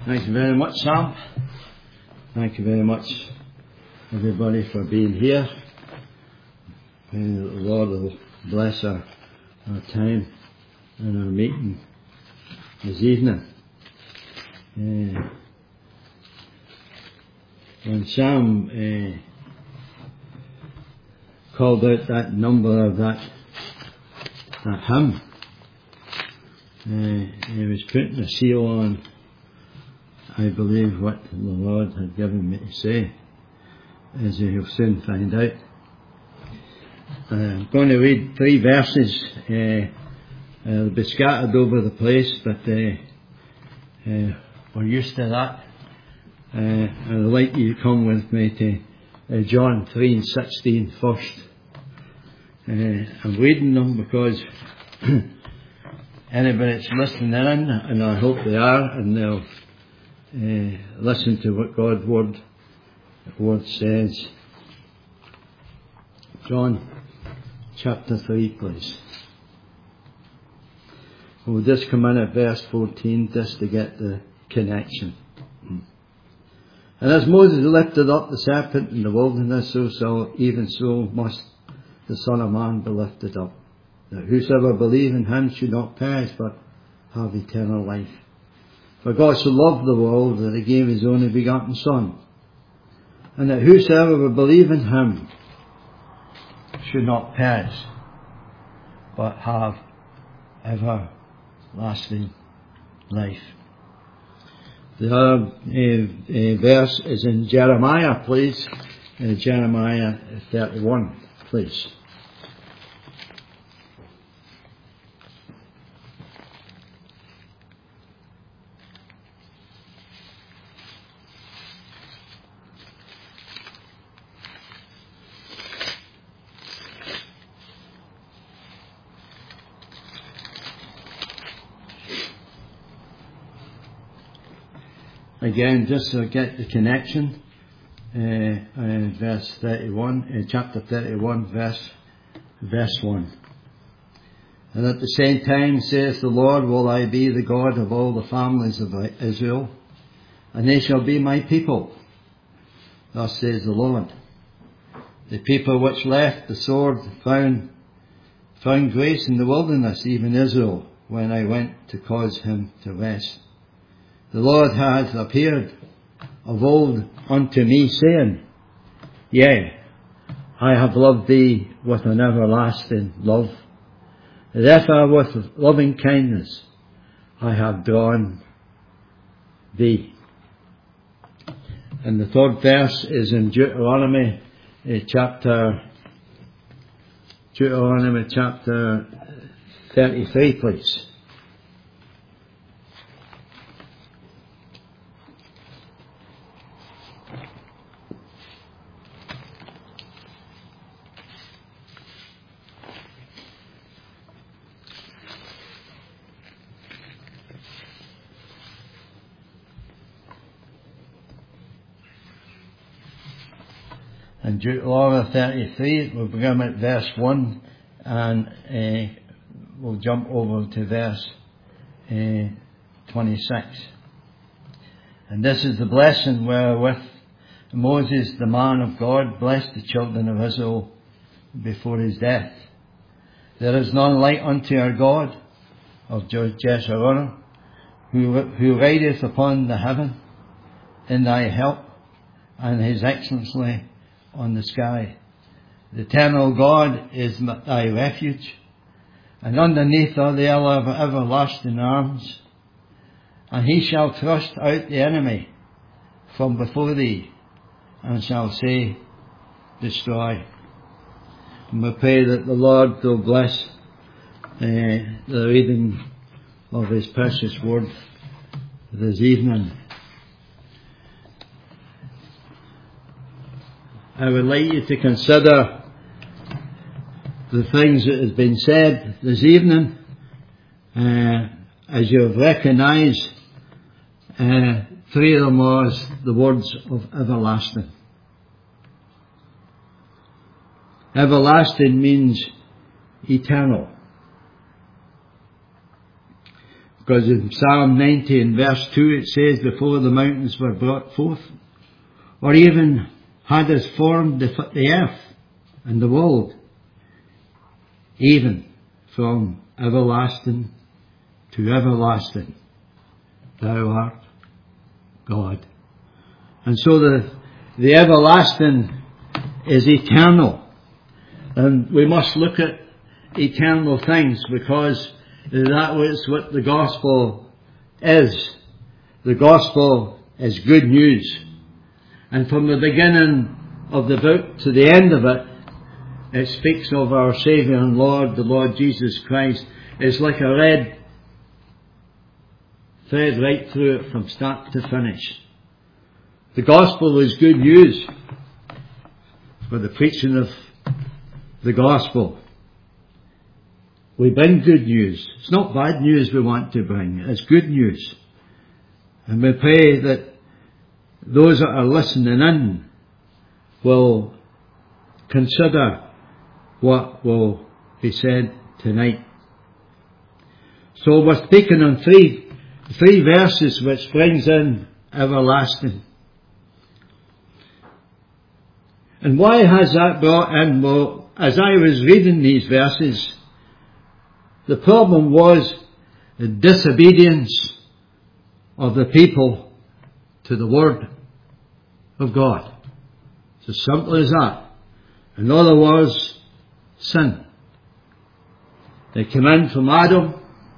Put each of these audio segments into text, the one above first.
Thank you very much, Sam. Thank you very much, everybody, for being here. May the Lord will bless our time and our meeting this evening. When Sam called out that number of that hymn, he was putting a seal on, I believe, what the Lord had given me to say, as you'll soon find out. I'm going to read 3 verses. They'll be scattered over the place, but we're used to that. I'd like you to come with me to John 3:16 first. I'm reading them because anybody that's listening in, and I hope they are, and they'll listen to what God's word says. John chapter 3, please. We'll just come in at verse 14 just to get the connection. And as Moses lifted up the serpent in the wilderness, even so must the Son of Man be lifted up, that whosoever believe in him should not perish but have eternal life. For God so loved the world that he gave his only begotten Son, and that whosoever will believe in him should not perish but have everlasting life. The other verse is in Jeremiah, please. Jeremiah 31, please. Again, just to get the connection, verse 31, chapter 31, verse 1. And at the same time saith the Lord, will I be the God of all the families of Israel, and they shall be my people. Thus says the Lord. The people which left the sword found grace in the wilderness, even Israel, when I went to cause him to rest. The Lord hath appeared of old unto me, saying, Yea, I have loved thee with an everlasting love. Therefore with loving kindness I have drawn thee. And the 3rd verse is in Deuteronomy chapter 33, please. In Deuteronomy 33, we'll begin at verse 1 and we'll jump over to verse 26. And this is the blessing wherewith Moses, the man of God, blessed the children of Israel before his death. There is none like unto our God of Jeshurun, who rideth upon the heaven in thy help, and his excellency on the sky. The eternal God is thy refuge, and underneath are the everlasting arms. And he shall thrust out the enemy from before thee, and shall say, Destroy. And we pray that the Lord will bless the reading of his precious word this evening. I would like you to consider the things that has been said this evening, as you have recognised. 3 of them was the words of everlasting. Everlasting means eternal. Because in Psalm 90 and verse 2 it says, before the mountains were brought forth, or even had us formed the earth and the world, even from everlasting to everlasting, thou art God. And so the everlasting is eternal. And we must look at eternal things, because that is what the gospel is. The gospel is good news. And from the beginning of the book to the end of it, it speaks of our Saviour and Lord, the Lord Jesus Christ. It's like a red thread right through it from start to finish. The gospel is good news for the preaching of the gospel. We bring good news. It's not bad news we want to bring. It's good news. And we pray that those that are listening in will consider what will be said tonight. So we're speaking on three verses which brings in everlasting. And why has that brought in? Well, as I was reading these verses, the problem was the disobedience of the people to the Word of God. It's as simple as that. In other words, sin. They came in from Adam.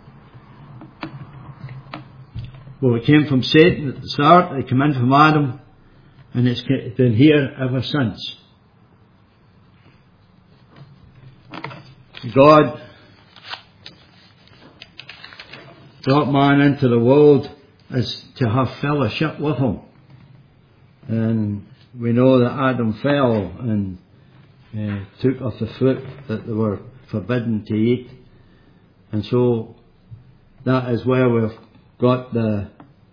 Well, it came from Satan at the start. They came in from Adam. And it's been here ever since. God brought man into the world as to have fellowship with Him. And we know that Adam fell and took of the fruit that they were forbidden to eat. And so that is where we've got the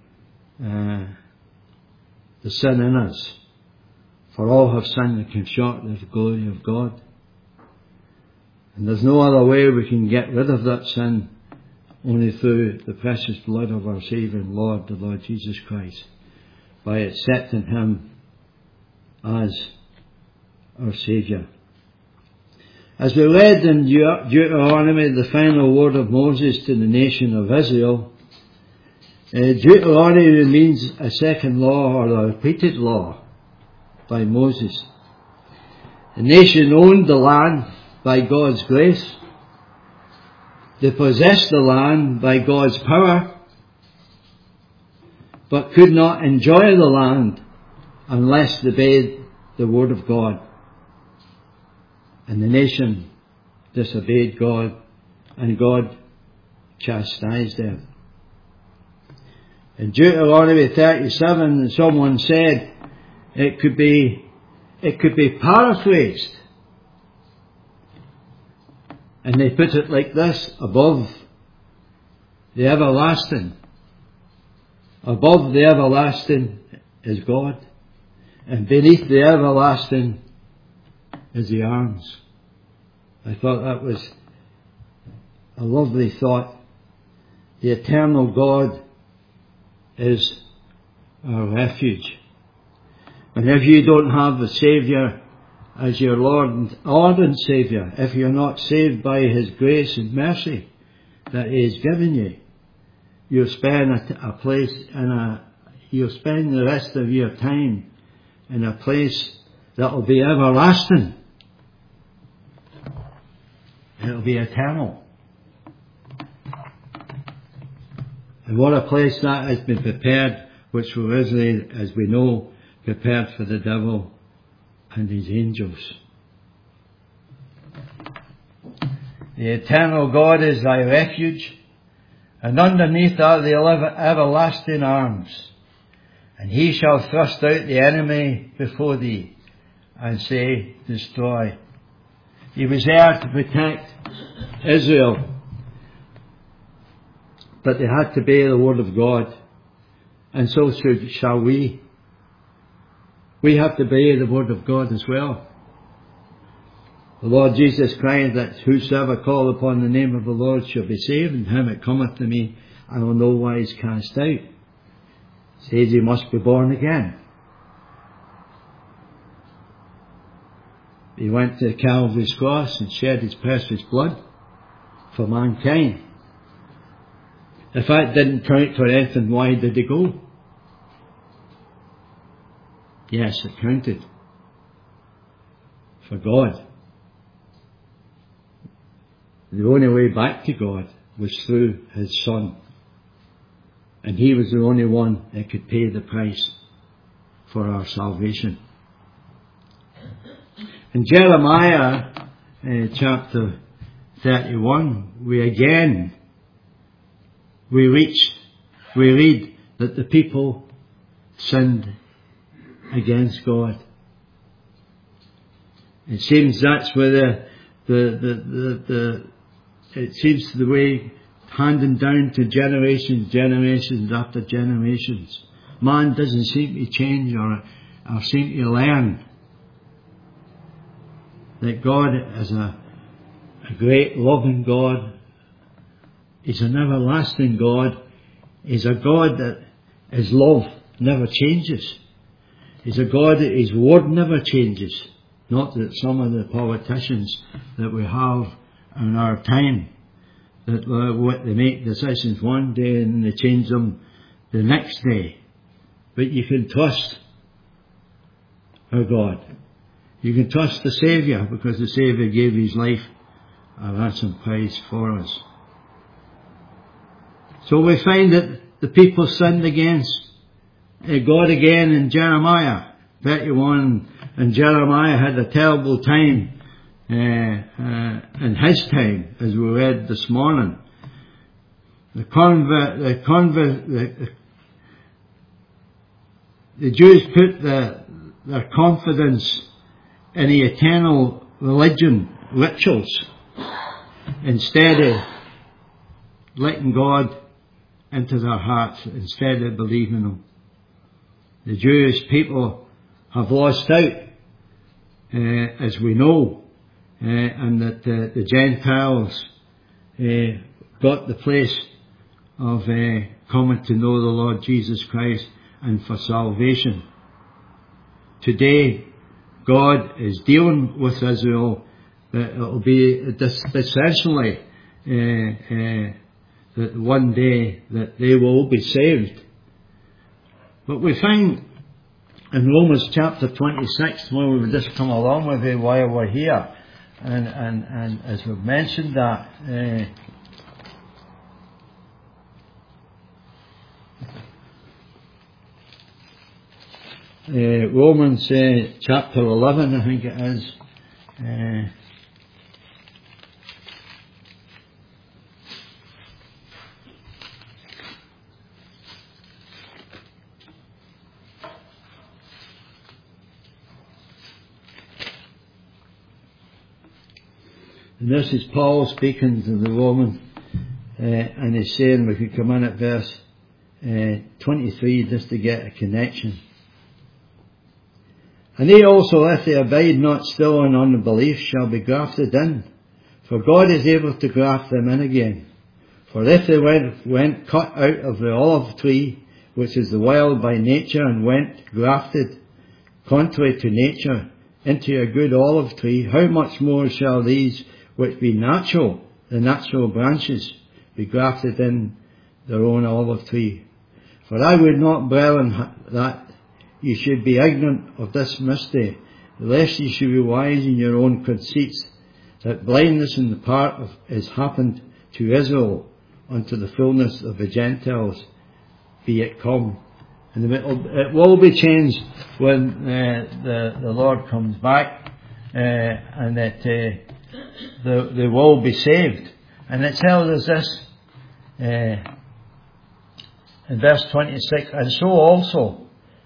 sin in us. For all have sinned and come short of the glory of God. And there's no other way we can get rid of that sin, only through the precious blood of our Saviour and Lord, the Lord Jesus Christ, by accepting Him as our Saviour. As we read in Deuteronomy, the final word of Moses to the nation of Israel, Deuteronomy means a second law or a repeated law by Moses. The nation owned the land by God's grace. They possessed the land by God's power, but could not enjoy the land unless they obeyed the Word of God. And the nation disobeyed God, and God chastised them. In Deuteronomy 37, someone said it could be paraphrased. And they put it like this: above the everlasting. Above the everlasting is God, and beneath the everlasting is the arms. I thought that was a lovely thought. The eternal God is our refuge. And if you don't have the Saviour as your Lord and Saviour, if you're not saved by His grace and mercy that He has given you, you'll spend you'll spend the rest of your time in a place that will be everlasting. It'll be eternal. And what a place that has been prepared, which was originally, as we know, prepared for the devil and his angels. The eternal God is thy refuge, and underneath are the everlasting arms. And He shall thrust out the enemy before thee, and say, destroy. He was there to protect Israel, but they had to obey the Word of God, and so shall we. We have to obey the Word of God as well. The Lord Jesus Christ, that whosoever call upon the name of the Lord shall be saved, and him it cometh to me, and will no wise cast out. Says he must be born again. He went to Calvary's cross and shed his precious blood for mankind. If that didn't count for anything, why did he go? Yes, it counted. For God. The only way back to God was through his Son. And he was the only one that could pay the price for our salvation. In Jeremiah chapter 31, we read that the people sinned against God. It seems that's where it seems the way handing down to generations after generations. Man doesn't seem to change or seem to learn that God is a great loving God. He's an everlasting God. He's a God that his love never changes. He's a God that his word never changes. Not that some of the politicians that we have in our time, that they make decisions one day and they change them the next day. But you can trust our God. You can trust the Saviour, because the Saviour gave his life a ransom price for us. So we find that the people sinned against God again in Jeremiah 31, and Jeremiah had a terrible time in his time, as we read this morning. The Jews put their confidence in the eternal religion rituals instead of letting God into their hearts, instead of believing Him. The Jewish people have lost out, as we know, and that the Gentiles got the place of coming to know the Lord Jesus Christ and for salvation. Today, God is dealing with Israel. It will be essentially that one day that they will be saved. But we find in Romans chapter 26, where we've just come along with it while we're here, and as we've mentioned that, Romans chapter 11, I think it is. And this is Paul speaking to the Roman, and he's saying, we could come in at verse 23 just to get a connection. And they also, if they abide not still in unbelief, shall be grafted in. For God is able to graft them in again. For if they went cut out of the olive tree, which is the wild by nature, and went grafted, contrary to nature, into a good olive tree, how much more shall these which be natural, the natural branches, be grafted in their own olive tree? For I would not, brethren, that you should be ignorant of this mystery, lest you should be wise in your own conceits, that blindness in the part of is happened to Israel unto the fullness of the Gentiles be it come. And it will be changed when the Lord comes back, and that they will be saved. And it tells us this in verse 26, and so also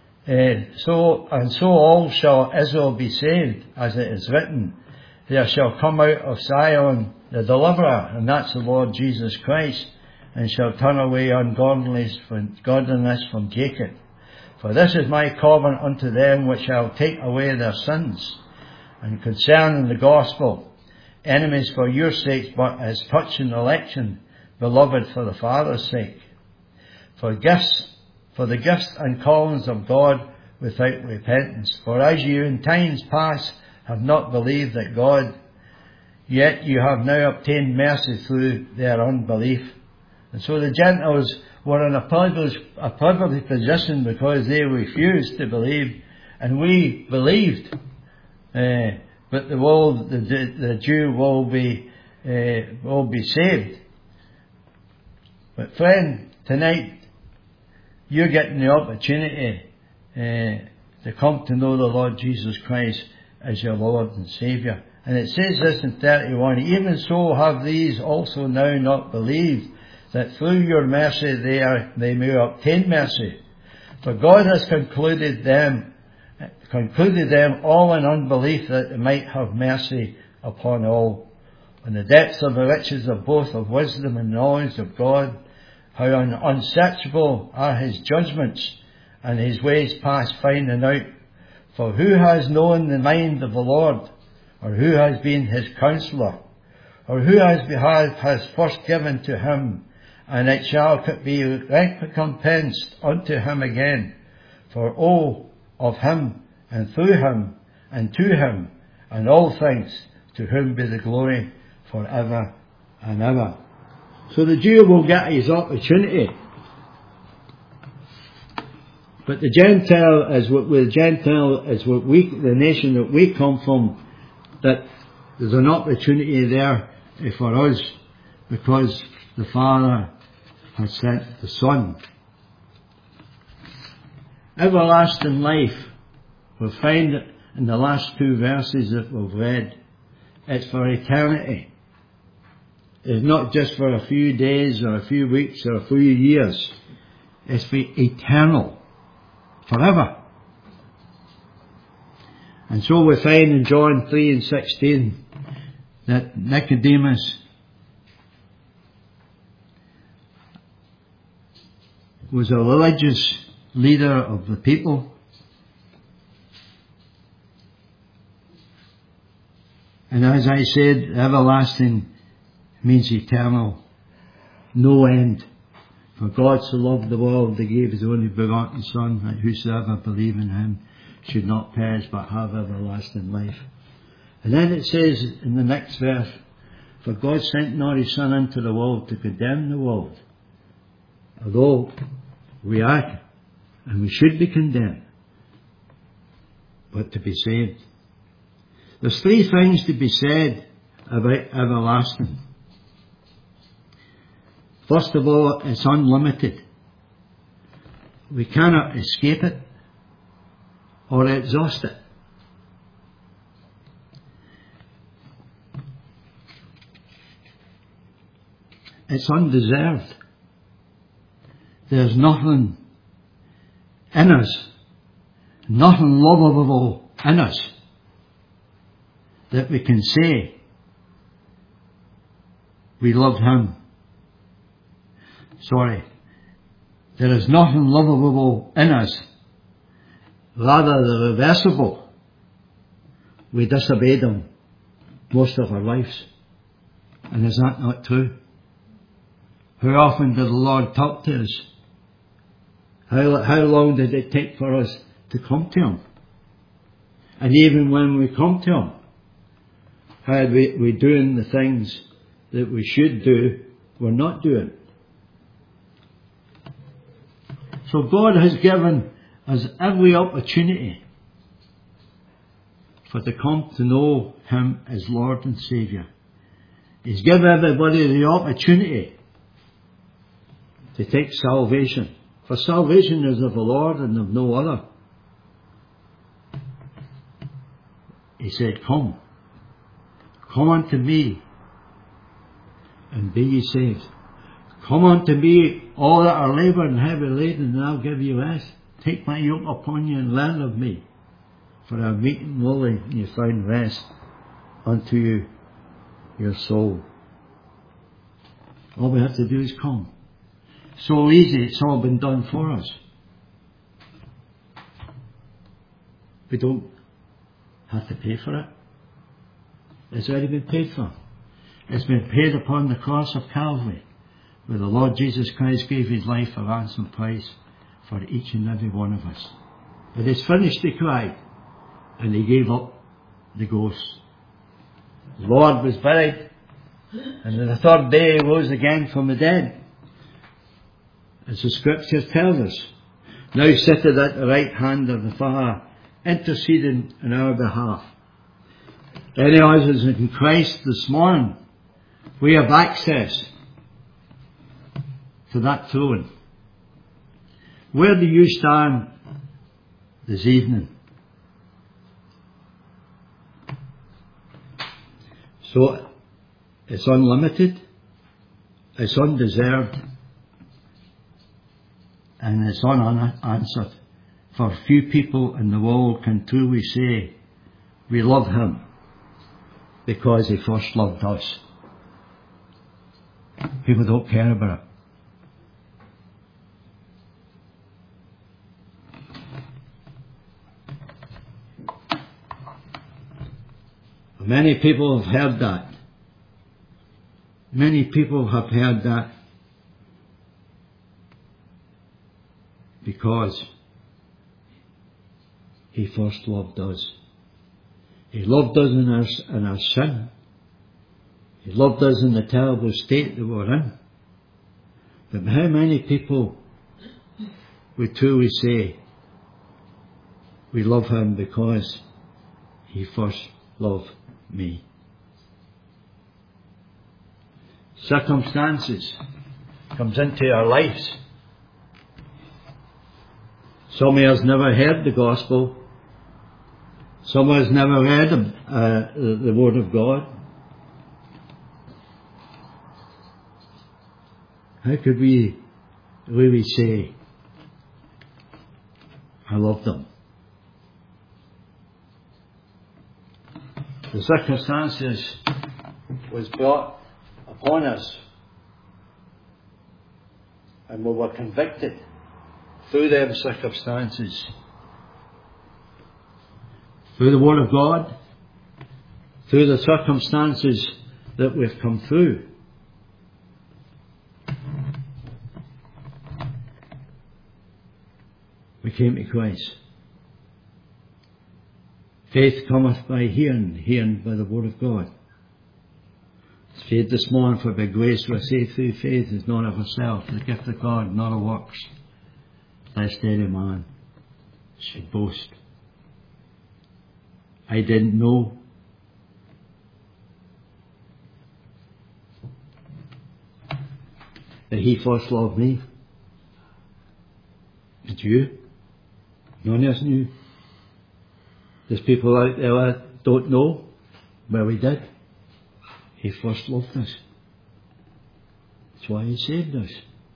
all shall Israel be saved, as it is written, there shall come out of Zion the deliverer, and that's the Lord Jesus Christ, and shall turn away ungodliness from Jacob. For this is my covenant unto them which shall take away their sins. And concerning the gospel, enemies for your sakes, but as touching election, beloved for the Father's sake. for the gifts and callings of God without repentance. For as you in times past have not believed that God, yet you have now obtained mercy through their unbelief. And so the Gentiles were in a privileged position because they refused to believe, and we believed. But the Jew will be saved. But friend, tonight you're getting the opportunity to come to know the Lord Jesus Christ as your Lord and Saviour. And it says this in 31, even so have these also now not believed, that through your mercy they may obtain mercy. For God has concluded them all in unbelief, that they might have mercy upon all. In the depths of the riches of both of wisdom and knowledge of God, how unsearchable are his judgments, and his ways past finding out. For who has known the mind of the Lord, or who has been his counsellor, or who has first given to him, and it shall be recompensed unto him again. For all of him, and through him, and to him, and all things, to whom be the glory for ever and ever. So the Jew will get his opportunity. But the Gentile is the nation that we come from, that there's an opportunity there for us, because the Father has sent the Son. Everlasting life, we'll find it in the last two verses that we've read. It's for eternity. It's not just for a few days or a few weeks or a few years. It's for eternal. Forever. And so we find in John 3:16 that Nicodemus was a religious leader of the people. And as I said, everlasting means eternal, no end. For God so loved the world, that he gave his only begotten Son, that whosoever believe in him should not perish but have everlasting life. And then it says in the next verse, for God sent not his Son into the world to condemn the world, although we are and we should be condemned, but to be saved. There's three things to be said about everlasting. First of all, it's unlimited. We cannot escape it or exhaust it. It's undeserved. There's nothing in us, nothing lovable in us, that we can say we love him. There is nothing lovable in us. Rather the reversible. We disobeyed him most of our lives. And is that not true? How often did the Lord talk to us? How long did it take for us to come to him? And even when we come to him, how are we doing the things that we should do, we're not doing? So God has given us every opportunity to come to know him as Lord and Saviour. He's given everybody the opportunity to take salvation. For salvation is of the Lord and of no other. He said, come unto me and be ye saved. Come unto me, all that are laboured and heavy laden, and I'll give you rest. Take my yoke upon you and learn of me, for I am meek and lowly, and you find rest unto you, your soul. All we have to do is come. So easy, it's all been done for us. We don't have to pay for it. It's already been paid for. It's been paid upon the cross of Calvary. where the Lord Jesus Christ gave his life a ransom price for each and every one of us. It is finished, he cried, and he gave up the ghost. The Lord was buried, and on the third day he rose again from the dead, as the Scriptures tells us. Now sitteth at the right hand of the Father, interceding on our behalf. Any of us in Christ this morning, we have access to that throne. Where do you stand this evening? So, it's unlimited, it's undeserved, and it's unanswered. For few people in the world can truly say, we love him because he first loved us. People don't care about it. Many people have heard that. Many people have heard that because he first loved us. He loved us in our sin. He loved us in the terrible state that we're in. But how many people would truly say, we love him because he first loved me? Circumstances comes into our lives. Some of us never heard the gospel. Some of us never read the Word of God. How could we really say, I love them? The circumstances was brought upon us, and we were convicted through them circumstances. Through the Word of God, through the circumstances that we've come through. We came to Christ. Faith cometh by hearing, hearing by the Word of God. It's faith this morning, for by grace we are saved through faith, is not of ourselves, the gift of God, not of works, lest any man should boast. I didn't know that he first loved me. Did you? None of us knew. There's people out there that don't know, but we did. He first loved us. That's why he saved us.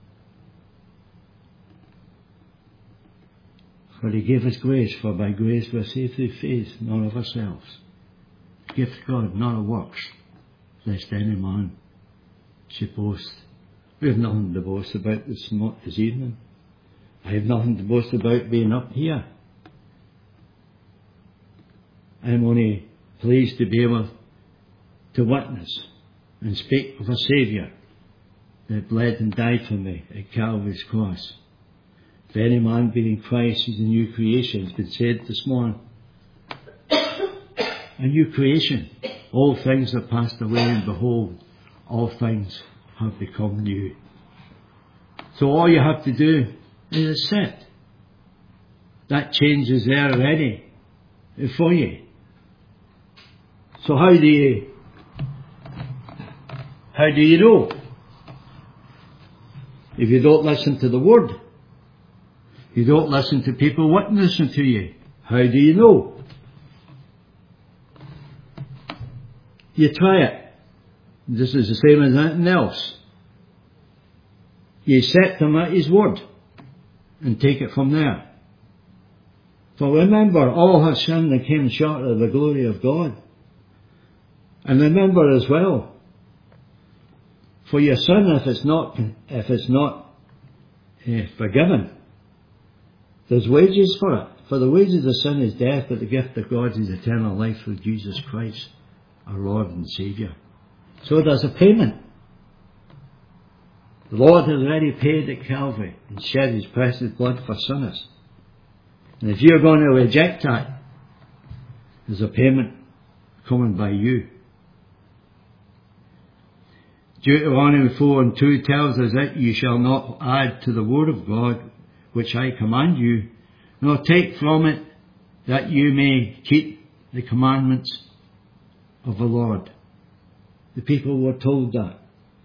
For he gave us grace, for by grace we are saved through faith, not of ourselves. Gift of God, not of works, lest any man should boast. We have nothing to boast about this evening. I have nothing to boast about being up here. I'm only pleased to be able to witness and speak of a Saviour that bled and died for me at Calvary's cross. If any man be in Christ, is a new creation. It's been said this morning. A new creation. All things have passed away, and behold, all things have become new. So all you have to do is sit. That change is there already for you. So how do you know? If you don't listen to the Word, you don't listen to people witnessing to you, how do you know? You try it. This is the same as anything else. You set him at his word and take it from there. For remember, all have sinned and came short of the glory of God. And remember as well, for your sin, if it's not forgiven, there's wages for it. For the wages of sin is death, but the gift of God is eternal life through Jesus Christ, our Lord and Saviour. So there's a payment. The Lord has already paid at Calvary and shed His precious blood for sinners. And if you're going to reject that, there's a payment coming by you. Deuteronomy 4:2 tells us that you shall not add to the word of God which I command you, nor take from it, that you may keep the commandments of the Lord. The people were told that.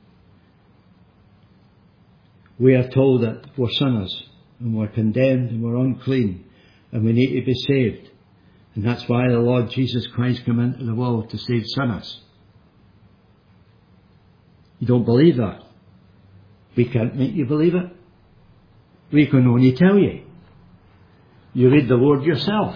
We are told that we're sinners and we're condemned and we're unclean and we need to be saved. And that's why the Lord Jesus Christ came into the world, to save sinners. You don't believe that? We can't make you believe it. We can only tell you. You read the word yourself.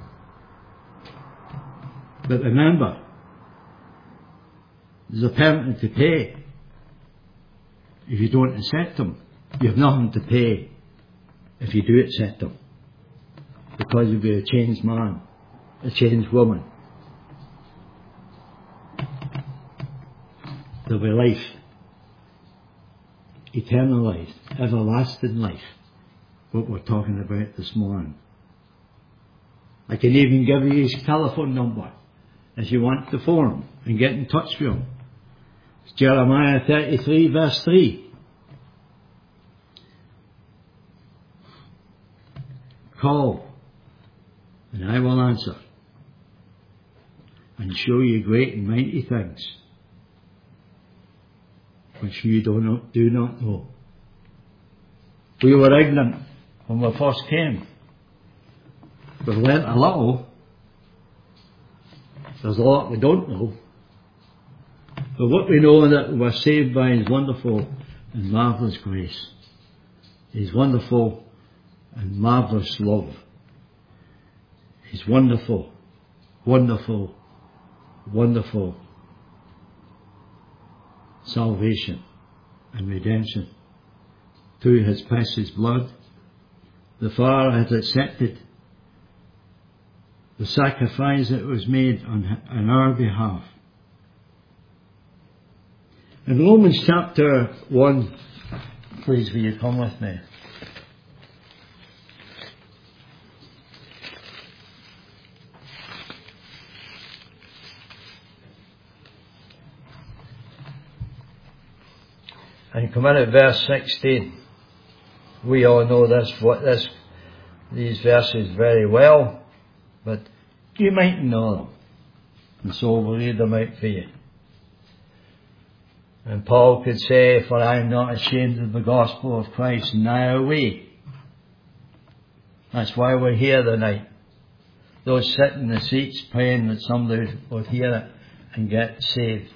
But remember, there's a penalty to pay. If you don't accept Him, you have nothing to pay if you do accept Him. Because you'll be a changed man, a changed woman. There'll be life. Eternal life. Everlasting life. What we're talking about this morning. I can even give you his telephone number if you want to phone him and get in touch with him. It's Jeremiah 33 verse 3. Call and I will answer and show you great and mighty things which you do not know. We were ignorant when we first came. We've learnt a little. There's a lot we don't know. But what we know is that we're saved by His wonderful and marvellous grace. His wonderful and marvellous love. His wonderful, wonderful, wonderful salvation and redemption through His precious blood. The Father has accepted the sacrifice that was made on our behalf. In Romans chapter 1, please will you come with me? And come in at verse 16. We all know these verses very well, but you might know them. And so we'll read them out for you. And Paul could say, for I am not ashamed of the gospel of Christ, neither are we. That's why we're here tonight. Those sitting in the seats praying that somebody would hear it and get saved.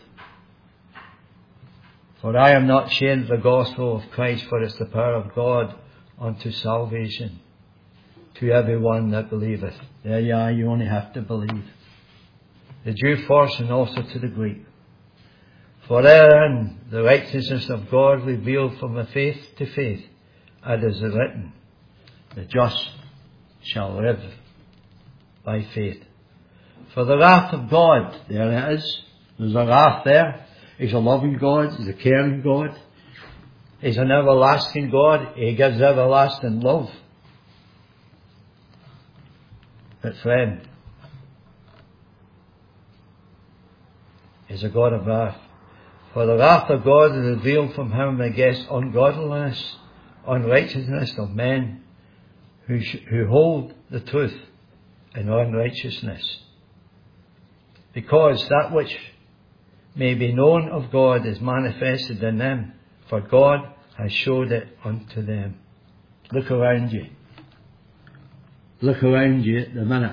For I am not ashamed of the gospel of Christ, for it's the power of God unto salvation to everyone that believeth. There you are, you only have to believe. The Jew first and also to the Greek. For therein the righteousness of God revealed from the faith to faith, as is written, the just shall live by faith. For the wrath of God, there it is, there's a wrath there. He's a loving God, He's a caring God, He's an everlasting God, He gives everlasting love. But friend, He's a God of wrath. For the wrath of God is revealed from Him against ungodliness, unrighteousness of men who hold the truth in unrighteousness. Because that which may be known of God is manifested in them, for God has showed it unto them. Look around you. Look around you at the minute.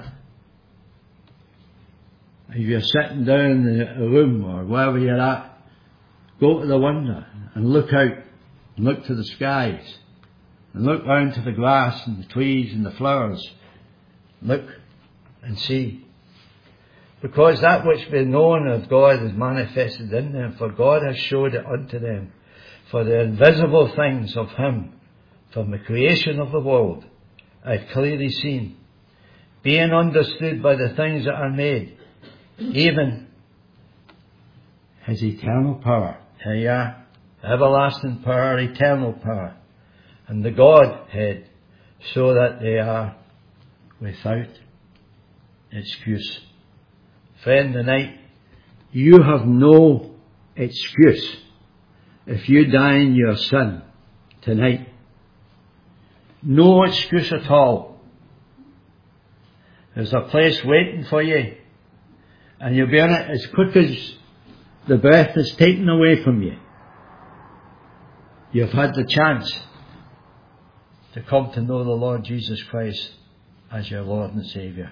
If you're sitting down in a room or wherever you're at, go to the window and look out and look to the skies and look round to the grass and the trees and the flowers. Look and see. Because that which be known of God is manifested in them, for God has showed it unto them. For the invisible things of Him, from the creation of the world, are clearly seen, being understood by the things that are made, even His eternal power. Here you are. everlasting power, eternal power, and the Godhead, so that they are without excuse. Friend, tonight, you have no excuse if you die in your sin tonight. No excuse at all. There's a place waiting for you, and you'll be in it as quick as the breath is taken away from you. You've had the chance to come to know the Lord Jesus Christ as your Lord and Saviour.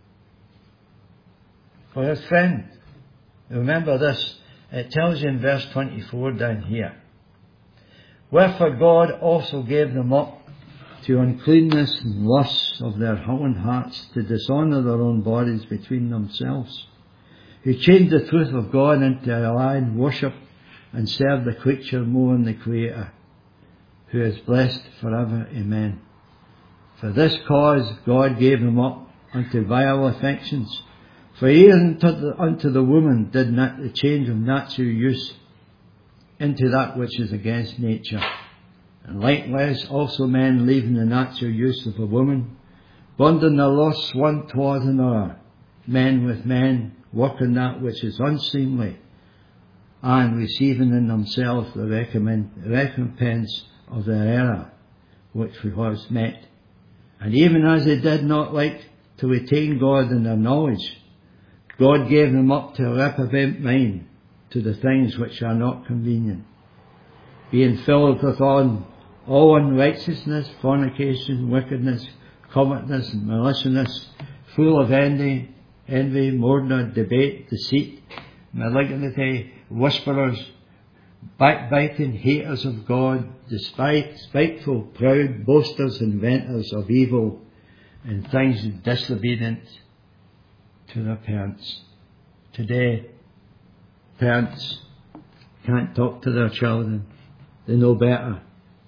For his friend, remember this, it tells you in verse 24 down here, wherefore God also gave them up to uncleanness and lusts of their own hearts, to dishonour their own bodies between themselves, who changed the truth of God into a lie, and worship and serve the creature more than the Creator, who is blessed forever. Amen. For this cause God gave them up unto vile affections. For even unto the woman did not the change of natural use into that which is against nature. And likewise also men, leaving the natural use of a woman, bonding their lusts one toward another, men with men, working that which is unseemly, and receiving in themselves the recompense of their error, which was met. And even as they did not like to retain God in their knowledge, God gave them up to a reprobate mind, to the things which are not convenient, being filled with all unrighteousness, fornication, wickedness, covetousness, and maliciousness, full of envy, murder, debate, deceit, malignity, whisperers, backbiting, haters of God, spiteful, proud, boasters, inventors of evil, and things disobedient to their parents. Today, parents can't talk to their children. They know better.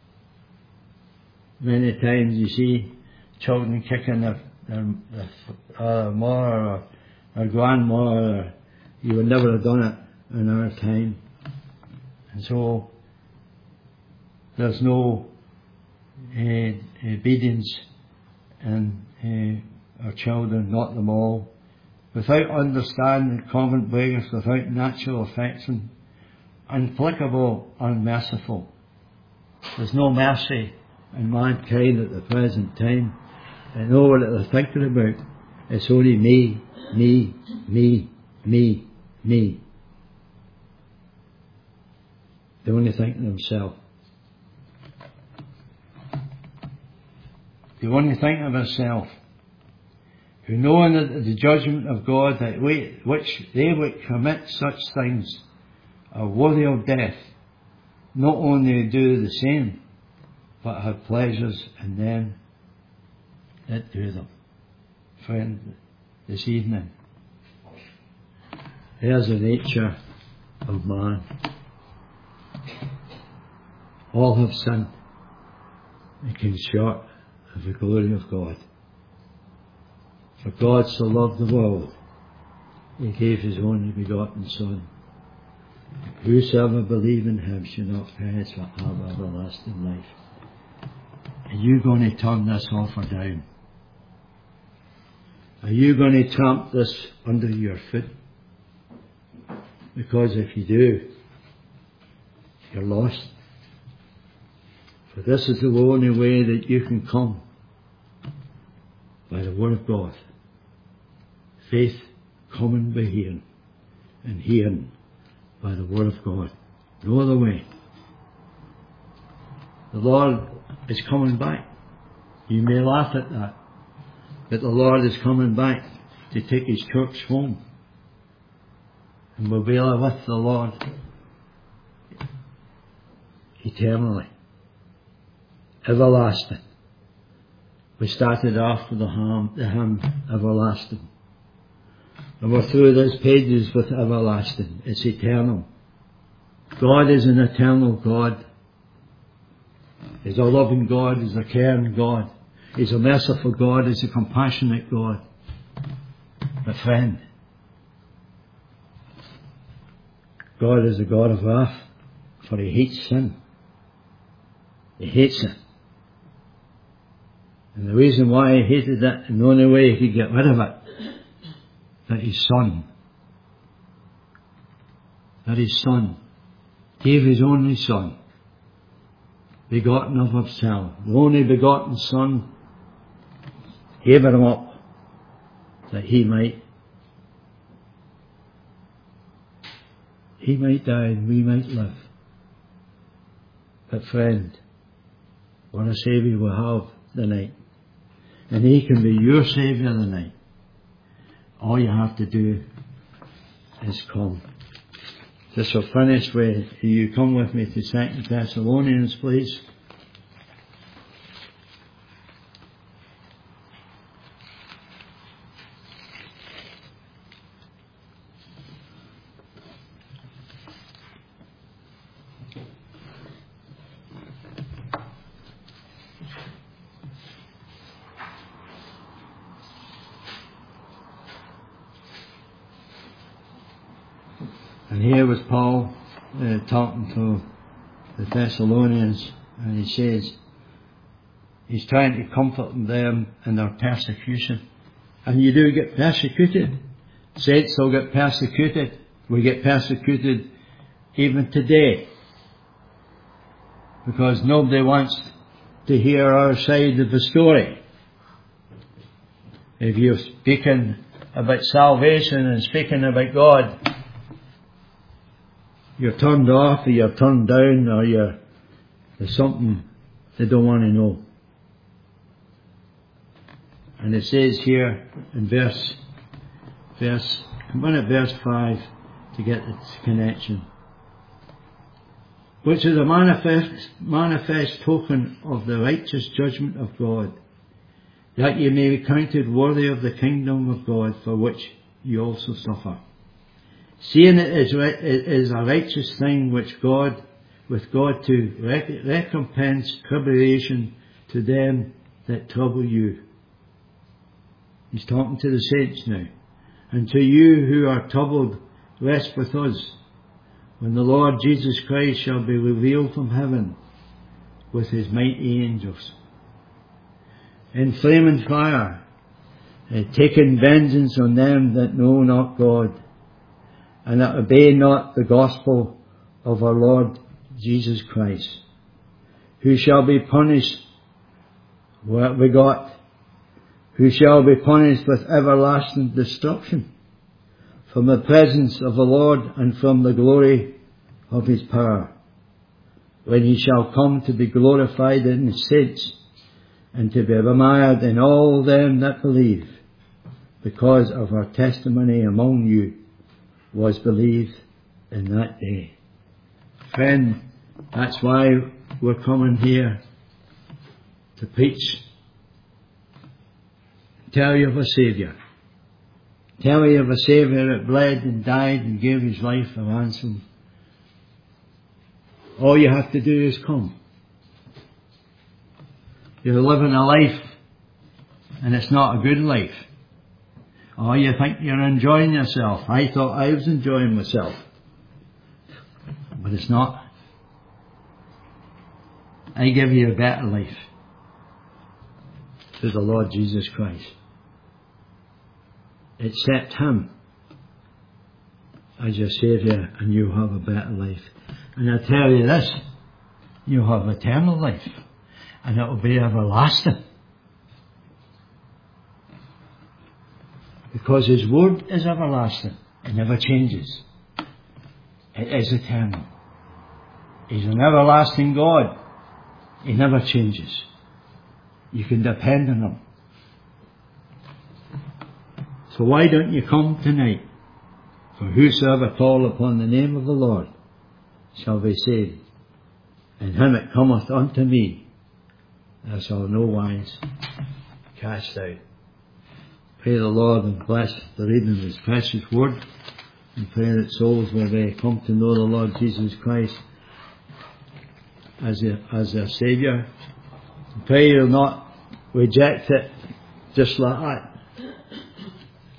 Many times you see children kicking their mother or grandmother, or you would never have done it in our time. And so there's no obedience in our children, not them all. Without understanding, convent breakers, without natural affection, implacable, unmerciful. There's no mercy in mankind at the present time. They know what they're thinking about. It's only me, me, me, me, me. They only think of themselves. They only think of themselves. Who knowing that the judgment of God, that which they which commit such things are worthy of death, not only do the same, but have pleasures in them that do them. Friend, this evening, there's the nature of man. All have sinned and come short of the glory of God. For God so loved the world, He gave His only begotten Son. Whosoever believe in Him shall not perish but have everlasting life. Are you going to turn this offer down? Are you going to tramp this under your foot? Because if you do, you're lost. For this is the only way that you can come, by the Word of God. Faith coming by hearing, and hearing by the Word of God. No other way. The Lord is coming back. You may laugh at that, but the Lord is coming back to take His church home. And we'll be with the Lord eternally, everlasting. We started off with the hymn Everlasting. And we're through those pages with everlasting. It's eternal. God is an eternal God. He's a loving God. He's a caring God. He's a merciful God. He's a compassionate God. But friend, God is a God of wrath. For he hates sin. He hates it. And the reason why he hated it, and the only way he could get rid of it, that his Son gave his only Son, begotten of himself, the only begotten Son, gave him up that he might die and we might live. But friend, what a Saviour we have tonight. And he can be your Saviour tonight. All you have to do is come. This will finish with, you come with me to 2 Thessalonians, please. And here was Paul talking to the Thessalonians, and he says, he's trying to comfort them in their persecution. And you do get persecuted. Saints will get persecuted. We get persecuted even today. Because nobody wants to hear our side of the story. If you're speaking about salvation and speaking about God, you're turned off, or you're turned down, or there's something they don't want to know. And it says here in verse 5 to get its connection. Which is a manifest token of the righteous judgment of God, that ye may be counted worthy of the kingdom of God, for which you also suffer. Seeing it is a righteous thing with God to recompense tribulation to them that trouble you. He's talking to the saints now. And to you who are troubled, rest with us, when the Lord Jesus Christ shall be revealed from heaven with his mighty angels, in flaming fire, taking vengeance on them that know not God, and that obey not the gospel of our Lord Jesus Christ, who shall be punished, who shall be punished with everlasting destruction from the presence of the Lord and from the glory of his power, when he shall come to be glorified in his saints, and to be admired in all them that believe, because of our testimony among you was believed in that day. Friend, that's why we're coming here to preach. Tell you of a Saviour. Tell you of a Saviour that bled and died and gave his life a ransom. All you have to do is come. You're living a life, and it's not a good life. Oh, you think you're enjoying yourself. I thought I was enjoying myself. But it's not. I give you a better life through the Lord Jesus Christ. Accept him as your Saviour, and you have a better life. And I tell you this, you have eternal life, and it will be everlasting. Because his word is everlasting. It never changes. It is eternal. He's an everlasting God. He never changes. You can depend on him. So why don't you come tonight? For whosoever call upon the name of the Lord shall be saved. And him that cometh unto me, I shall no wise cast out. Pray the Lord and bless the reading of his precious word, and pray that souls will come to know the Lord Jesus Christ as their Saviour. And pray you'll not reject it just like that.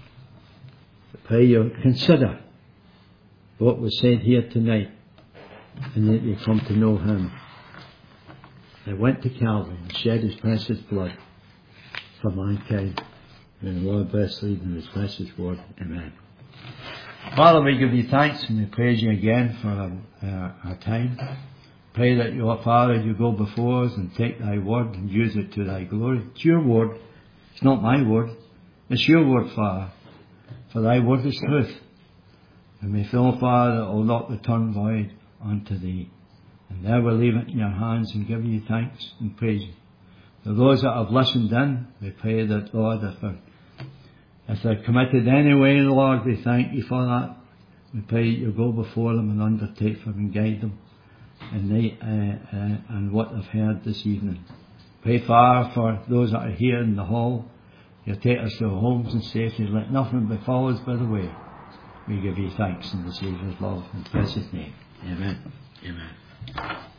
But pray you'll consider what was said here tonight, and that you come to know Him, that went to Calvary and shed His precious blood for mankind. May the Lord bless leading in His precious word. Amen. Father, we give you thanks and we praise you again for our time. Pray that your Father, you go before us and take thy word and use it to thy glory. It's your word. It's not my word. It's your word, Father. For thy word is truth. And we feel, Father, that it will not return void unto thee. And there we'll leave it in your hands and give you thanks and praise you. For those that have listened in, we pray that, Lord, if they're committed anyway, Lord, we thank you for that. We pray that you go before them and undertake them and guide them and what they've heard this evening. Pray, Father, for those that are here in the hall. You take us to our homes in safety. Let nothing befall us by the way. We give you thanks in the Saviour's love and precious name. Amen. Amen.